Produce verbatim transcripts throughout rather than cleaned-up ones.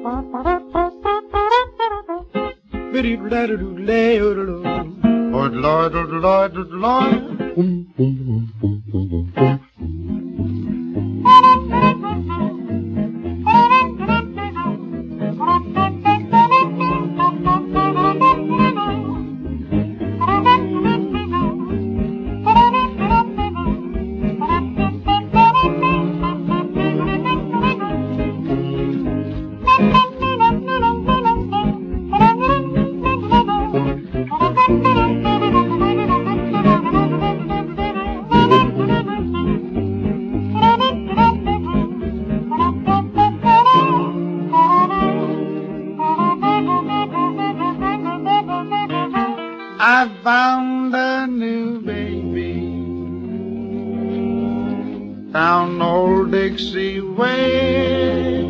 I found a new baby down old Dixie way.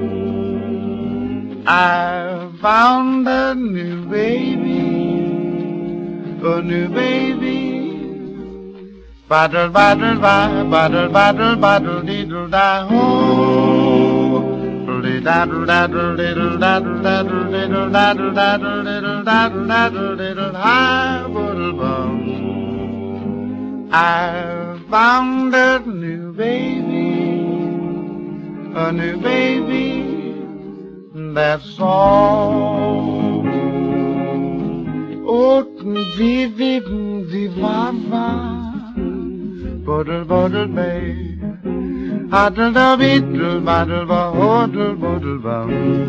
I found a new baby, a new baby. Battle, battle, battle, battle, battle, battle, diddle, die, ho. Daddle, daddle, diddle, daddle, daddle, diddle, daddle, daddle, diddle, daddle, daddle, diddle, hi, boodle, bum. I found a new baby, a new baby, that's all. Oh, vivi, vivava, boodle, boodle, babe. Addle da beetle, baddle ba, hodle, boodle bum.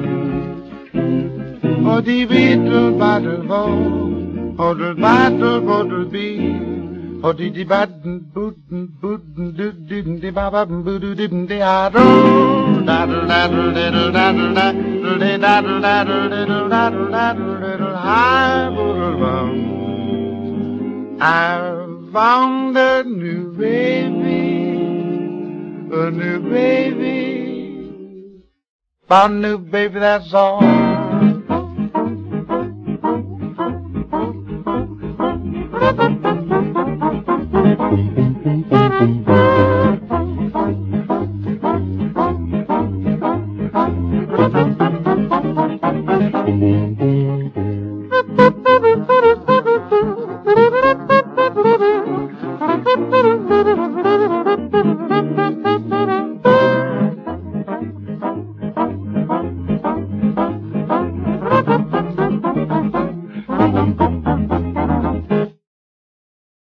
Oh, the beetle, baddle bo, hodle, baddle, boodle bee. Oh, the the baddle, bootin, bootin, doodin, the baba, boodoo, didn't the addle, daddle, daddle, diddle, daddle, daddle, daddle, daddle, diddle, daddle, daddle, diddle, hi, boodle bum. I found a new baby, a new baby, found a new baby, that's all.